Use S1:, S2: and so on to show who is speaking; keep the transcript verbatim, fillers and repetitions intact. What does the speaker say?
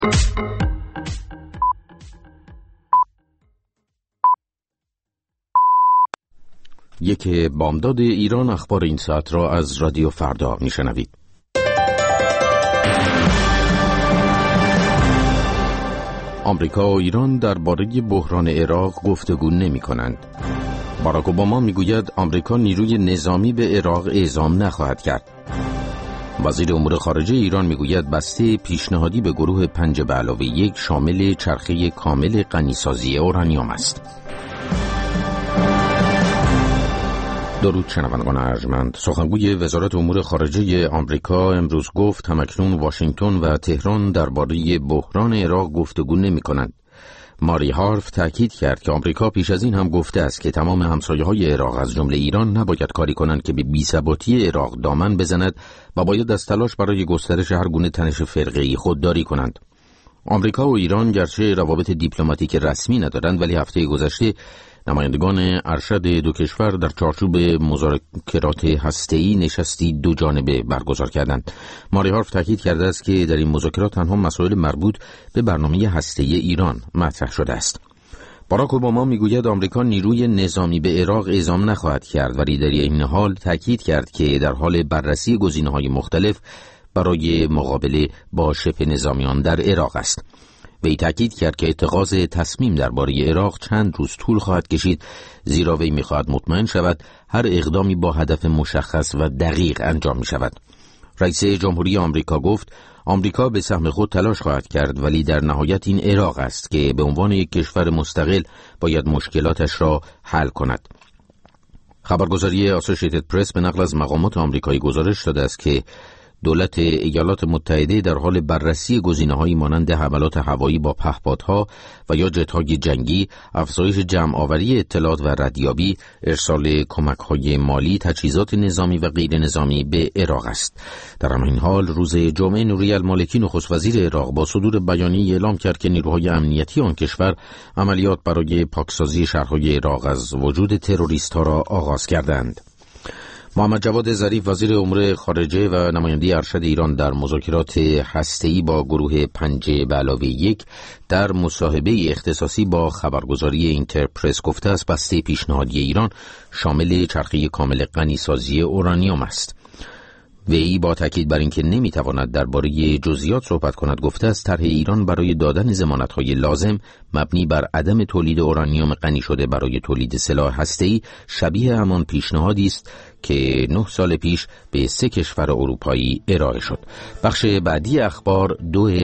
S1: یک بامداد ایران اخبار این ساعت را از رادیو فردا میشنوید. آمریکا و ایران درباره بحران عراق گفتگو نمی‌کنند. باراک اوباما میگوید آمریکا نیروی نظامی به عراق اعزام نخواهد کرد. وزیر امور خارجه ایران میگوید بسته پیشنهادی به گروه پنج به علاوه یک شامل چرخه کامل غنیسازی اورانیوم است. درود شنوندگان ارجمند. سخنگوی وزارت امور خارجه آمریکا امروز گفت همکنون واشنگتن و تهران درباره بحران عراق گفتگو نمی‌کنند. ماری هارف تأکید کرد که آمریکا پیش از این هم گفته است که تمام همسایه‌های عراق از جمله ایران نباید کاری کنند که به بی‌ثباتی عراق دامن بزند و باید از تلاش برای گسترش هر گونه تنش فرقه‌ای خودداری کنند. آمریکا و ایران گرچه روابط دیپلماتیک رسمی ندارند، ولی هفته گذشته نمایندگان ارشد دو کشور در چارچوب مذاکرات هسته‌ای نشستی دو جانبه برگزار کردند. ماری هارف تاکید کرده است که در این مذاکرات تنها مسائل مربوط به برنامه هسته‌ای ایران مطرح شده است. باراک اوباما میگوید آمریکا نیروی نظامی به عراق اعزام نخواهد کرد، ولی در این حال تاکید کرد که در حال بررسی گزینه‌های مختلف برای مقابله با شبه نظامیان در عراق است. وی تاکید کرد که اتخاذ تصمیم درباره عراق چند روز طول خواهد کشید، زیرا وی می‌خواهد مطمئن شود هر اقدامی با هدف مشخص و دقیق انجام می‌شود. رئیس جمهوری آمریکا گفت آمریکا به سهم خود تلاش خواهد کرد، ولی در نهایت این عراق است که به عنوان یک کشور مستقل باید مشکلاتش را حل کند. خبرگزاری آسوشیتد پرس به نقل از مقامات آمریکایی گزارش داده است که دولت ایالات متحده در حال بررسی گزینه‌هایی مانند حملات هوایی با پهپادها و یا جت‌های جنگی، افزایش جمع‌آوری اطلاعات و ردیابی، ارسال کمک‌های مالی، تجهیزات نظامی و غیر نظامی به عراق است. در همین حال روز جمعه نوری المالکی نخست وزیر عراق با صدور بیانیه‌ای اعلام کرد که نیروهای امنیتی آن کشور عملیات برای پاکسازی شهرهای عراق از وجود تروریست‌ها را آغاز کردند. محمد جواد ظریف وزیر امور خارجه و نماینده ارشد ایران در مذاکرات هسته‌ای با گروه پنج به علاوه یک در مصاحبه اختصاصی با خبرگزاری اینترپرس گفته است بسته پیشنهادی ایران شامل چرخه کامل غنیسازی اورانیوم است. وی با تاکید بر اینکه نمیتواند درباره جزئیات صحبت کند گفته است طرح ایران برای دادن ضمانت‌های لازم مبنی بر عدم تولید اورانیوم غنی شده برای تولید سلاح هسته‌ای شبیه همان پیشنهادی است که نه سال پیش به سه کشور اروپایی ارائه شد. بخش بعدی اخبار دو